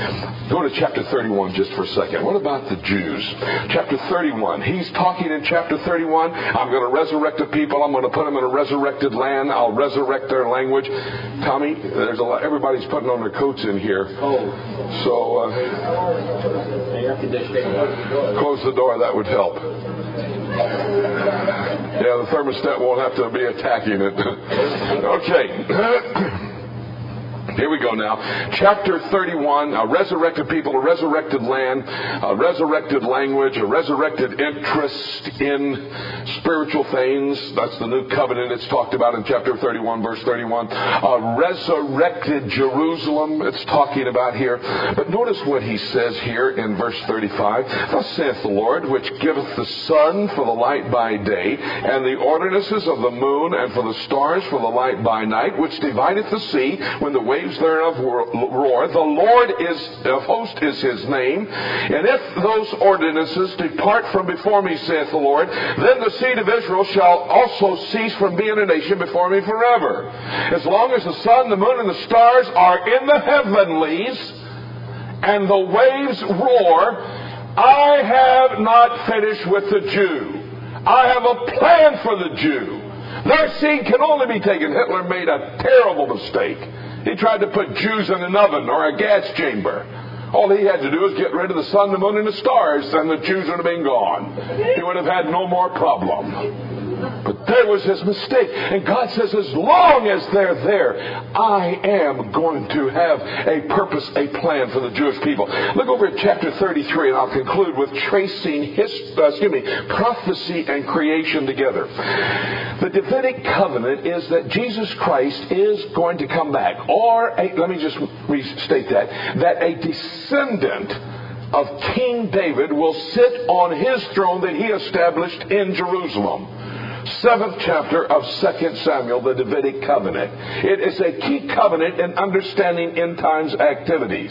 Go to chapter 31 just for a second. What about the Jews? Chapter 31. He's talking in chapter 31. I'm going to resurrect the people. I'm going to put them in a resurrected land. I'll resurrect their language. Tommy, there's a lot. Everybody's putting on their coats in here. So close the door. That would help. Yeah, the thermostat won't have to be attacking it. Okay. Here we go now. Chapter 31, a resurrected people, a resurrected land, a resurrected language, a resurrected interest in spiritual things. That's the new covenant it's talked about in chapter 31, verse 31. A resurrected Jerusalem it's talking about here. But notice what he says here in verse 35. Thus saith the Lord, which giveth the sun for the light by day, and the ordinances of the moon, and for the stars for the light by night, which divideth the sea when the waves thereof roar. The Lord of hosts is his name. And if those ordinances depart from before me, saith the Lord, then the seed of Israel shall also cease from being a nation before me forever. As long as the sun, the moon, and the stars are in the heavenlies, and the waves roar, I have not finished with the Jew. I have a plan for the Jew. Their seed can only be taken. Hitler made a terrible mistake. He tried to put Jews in an oven or a gas chamber. All he had to do was get rid of the sun, the moon, and the stars, and the Jews would have been gone. He would have had no more problem. But there was his mistake. And God says, as long as they're there, I am going to have a purpose, a plan for the Jewish people. Look over at chapter 33, and I'll conclude with tracing prophecy and creation together. The Davidic covenant is that Jesus Christ is going to come back. Let me just restate that a descendant of King David will sit on his throne that he established in Jerusalem. 7th chapter of 2 Samuel, the Davidic covenant. It is a key covenant in understanding end times activities.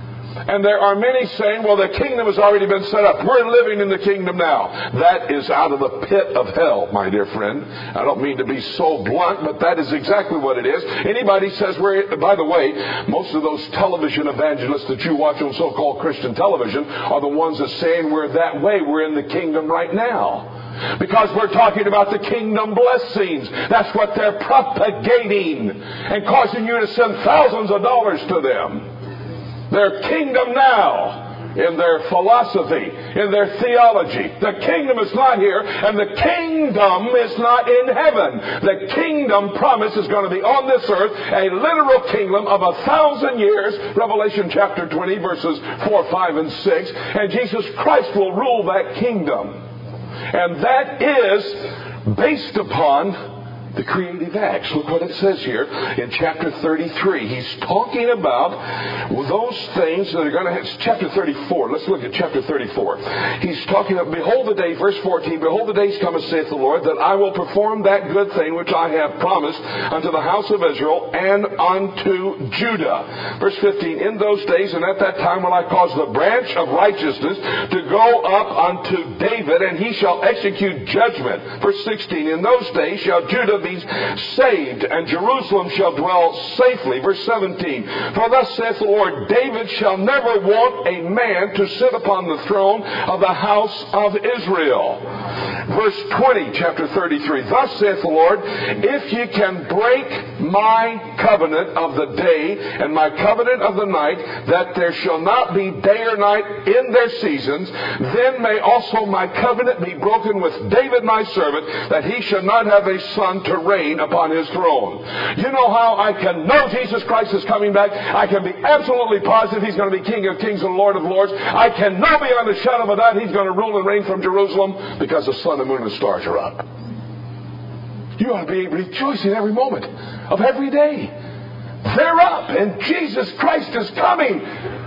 And there are many saying, well, the kingdom has already been set up. We're living in the kingdom now. That is out of the pit of hell, my dear friend. I don't mean to be so blunt, but that is exactly what it is. Anybody says by the way, most of those television evangelists that you watch on so-called Christian television are the ones that saying we're that way. We're in the kingdom right now. Because we're talking about the kingdom blessings. That's what they're propagating and causing you to send thousands of dollars to them. Their kingdom now, in their philosophy, in their theology. The kingdom is not here, and the kingdom is not in heaven. The kingdom promise is going to be on this earth, a literal kingdom of 1,000 years, Revelation chapter 20, verses 4, 5, and 6. And Jesus Christ will rule that kingdom. And that is based upon the creative acts. Look what it says here in chapter 33. He's talking about those things that are going to have. Chapter 34. Let's look at chapter 34. He's talking about, behold the day, verse 14, behold the days cometh, saith the Lord, that I will perform that good thing which I have promised unto the house of Israel and unto Judah. Verse 15, in those days and at that time will I cause the branch of righteousness to go up unto David, and he shall execute judgment. Verse 16, in those days shall Judah be saved, and Jerusalem shall dwell safely. Verse 17, for thus saith the Lord, David shall never want a man to sit upon the throne of the house of Israel. Verse 20, chapter 33, thus saith the Lord, if ye can break my covenant of the day and my covenant of the night, that there shall not be day or night in their seasons, then may also my covenant be broken with David my servant, that he should not have a son to reign upon his throne. You know how I can know Jesus Christ is coming back? I can be absolutely positive he's going to be King of Kings and Lord of Lords. I can know beyond a shadow of a doubt he's going to rule and reign from Jerusalem, because the sun, the moon, and the stars are up. You ought to be rejoicing every moment of every day. They're up, and Jesus Christ is coming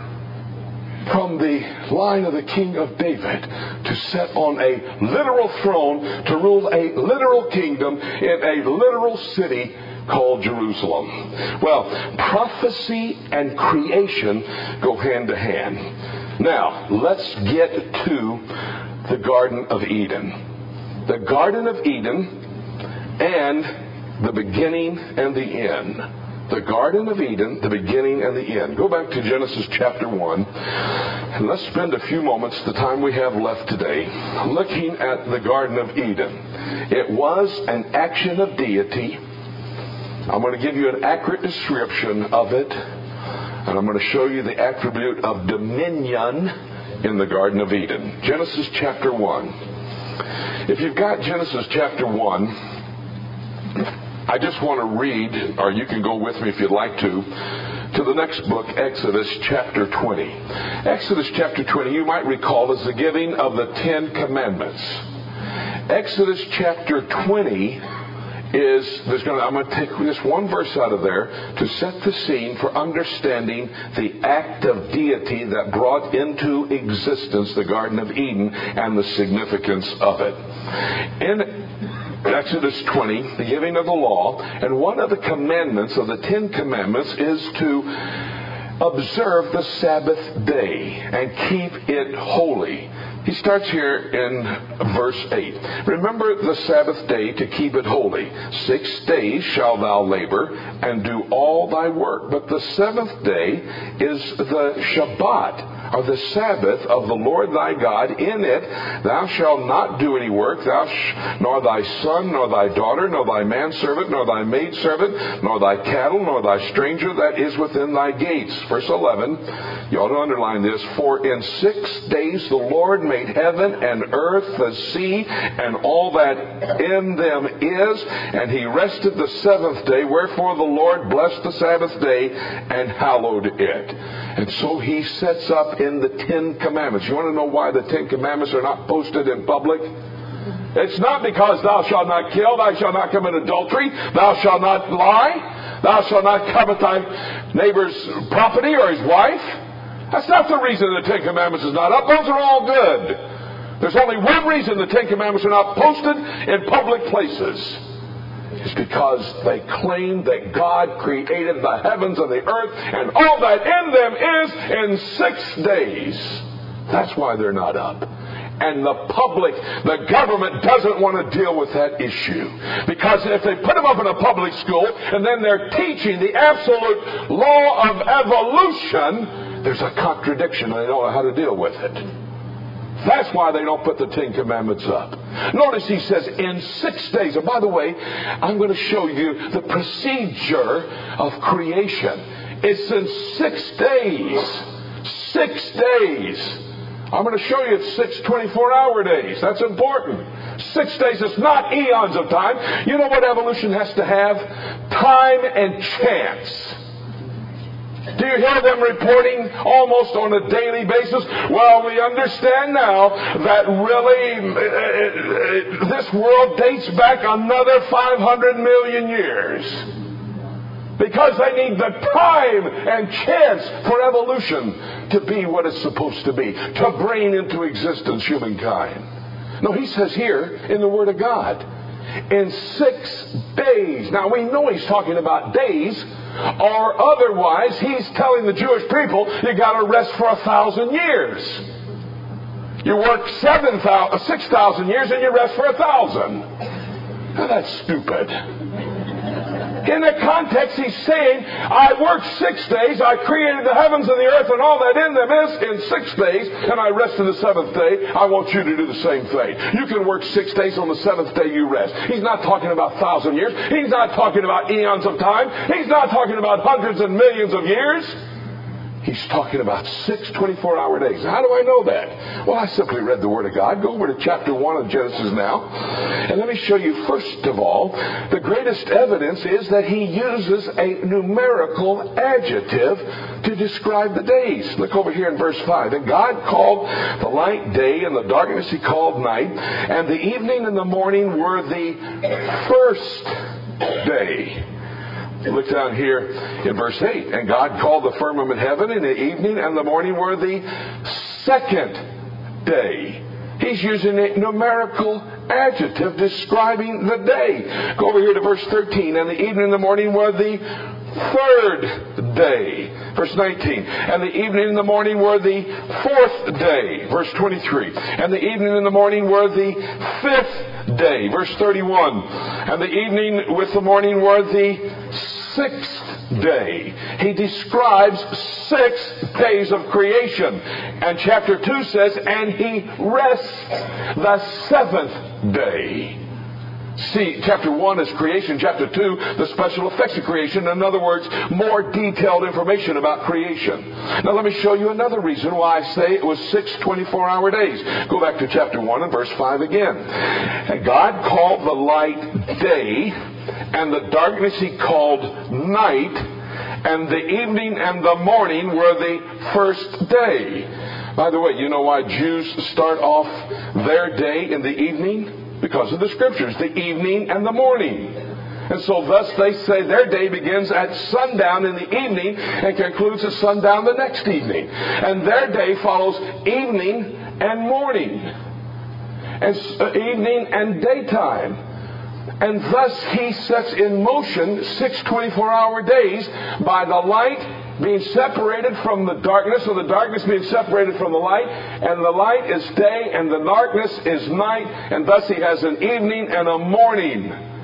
from the line of the King of David to sit on a literal throne, to rule a literal kingdom in a literal city called Jerusalem. Well, prophecy and creation go hand to hand. Now, let's get to the Garden of Eden. The Garden of Eden and the beginning and the end. The Garden of Eden, the beginning and the end. Go back to Genesis chapter 1, and let's spend a few moments, the time we have left today, looking at the Garden of Eden. It was an action of deity. I'm going to give you an accurate description of it, and I'm going to show you the attribute of dominion in the Garden of Eden. Genesis chapter 1. If you've got Genesis chapter 1, I just want to read, or you can go with me if you'd like to the next book, Exodus chapter 20. Exodus chapter 20, you might recall, is the giving of the Ten Commandments. Exodus chapter 20 I'm going to take just one verse out of there to set the scene for understanding the act of deity that brought into existence the Garden of Eden and the significance of it. In Exodus 20, the giving of the law, and one of the commandments of the Ten Commandments is to observe the Sabbath day and keep it holy. He starts here in verse 8. Remember the Sabbath day to keep it holy. 6 days shalt thou labor and do all thy work. But the seventh day is the Shabbat, or the Sabbath of the Lord thy God. In it thou shalt not do any work, nor thy son, nor thy daughter, nor thy manservant, nor thy maidservant, nor thy cattle, nor thy stranger that is within thy gates. Verse 11, you ought to underline this. For in 6 days the Lord made heaven and earth, the sea, and all that in them is, and he rested the seventh day. Wherefore the Lord blessed the Sabbath day and hallowed it. And so he sets up in the Ten Commandments. You want to know why the Ten Commandments are not posted in public? It's not because thou shalt not kill, thou shalt not commit adultery, thou shalt not lie, thou shalt not covet thy neighbor's property or his wife. That's not the reason the Ten Commandments is not up. Those are all good. There's only one reason the Ten Commandments are not posted in public places. It's because they claim that God created the heavens and the earth and all that in them is in 6 days. That's why they're not up. And the public, the government doesn't want to deal with that issue. Because if they put them up in a public school and then they're teaching the absolute law of evolution, there's a contradiction and they don't know how to deal with it. That's why they don't put the Ten Commandments up. Notice he says in 6 days. And by the way, I'm going to show you the procedure of creation. It's in 6 days. 6 days. I'm going to show you it's 6 24-hour days. That's important. 6 days is not eons of time. You know what evolution has to have? Time and chance. Do you hear them reporting almost on a daily basis? Well, we understand now that really this world dates back another 500 million years. Because they need the time and chance for evolution to be what it's supposed to be, to bring into existence humankind. No, he says here in the Word of God, in 6 days. Now, we know he's talking about days, or otherwise he's telling the Jewish people, you got to rest for 1,000 years. You work 6,000 years and you rest for 1,000. Now, that's stupid. In the context, he's saying, I worked 6 days, I created the heavens and the earth and all that in them is in 6 days, and I rested the seventh day. I want you to do the same thing. You can work 6 days, on the seventh day you rest. He's not talking about 1,000 years. He's not talking about eons of time. He's not talking about hundreds and millions of years. He's talking about 6 24-hour days. How do I know that? Well, I simply read the Word of God. Go over to chapter 1 of Genesis now. And let me show you, first of all, the greatest evidence is that he uses a numerical adjective to describe the days. Look over here in verse 5. And God called the light day, and the darkness he called night. And the evening and the morning were the first day. Look down here in verse 8. And God called the firmament heaven, and the evening and the morning were the second day. He's using a numerical adjective describing the day. Go over here to verse 13. And the evening and the morning were the third day. Verse 19. And the evening and the morning were the fourth day. Verse 23. And the evening and the morning were the fifth day. Verse 31. And the evening with the morning were the sixth day. He describes 6 days of creation. And chapter 2 says, and he rests the seventh day. See, chapter 1 is creation. Chapter 2, the special effects of creation. In other words, more detailed information about creation. Now let me show you another reason why I say it was 6 24-hour days. Go back to chapter 1 and verse 5 again. And God called the light day, and the darkness he called night, and the evening and the morning were the first day. By the way, you know why Jews start off their day in the evening? Because of the Scriptures, the evening and the morning. And so thus they say their day begins at sundown in the evening and concludes at sundown the next evening. And their day follows evening and morning. And evening and daytime. And thus he sets in motion 6 24-hour days by the light being separated from the darkness, or the darkness being separated from the light, and the light is day and the darkness is night, and thus he has an evening and a morning.